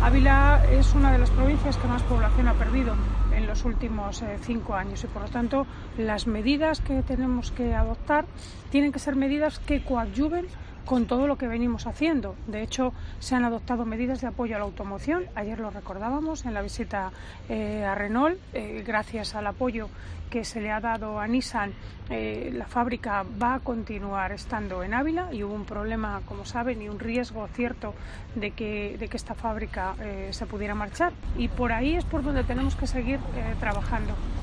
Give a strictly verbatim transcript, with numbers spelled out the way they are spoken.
Ávila es una de las provincias que más población ha perdido en los últimos eh, cinco años y por lo tanto las medidas que tenemos que adoptar tienen que ser medidas que coadyuven con todo lo que venimos haciendo. De hecho, se han adoptado medidas de apoyo a la automoción. Ayer lo recordábamos en la visita eh, a Renault. Eh, gracias al apoyo que se le ha dado a Nissan, eh, la fábrica va a continuar estando en Ávila y hubo un problema, como saben, y un riesgo cierto de que, de que esta fábrica eh, se pudiera marchar. Y por ahí es por donde tenemos que seguir eh, trabajando.